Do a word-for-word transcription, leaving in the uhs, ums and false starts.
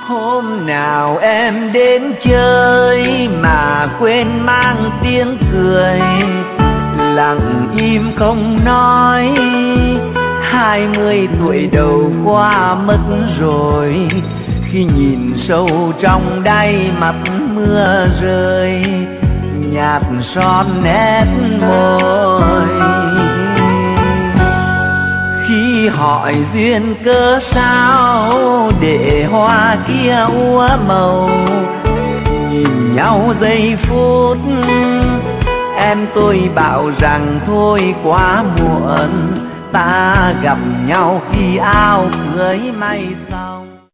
Hôm nào em đến chơi mà quên mang tiếng cười, lặng im không nói, hai mươi tuổi đầu qua mất rồi. Khi nhìn sâu trong đáy mắt mưa rơi, nhạt son nét môi. Khi hỏi duyên cớ sao để hoa kia úa màu, nhìn nhau giây phút em tôi bảo rằng thôi quá muộn, ta gặp nhau khi áo cưới may xong.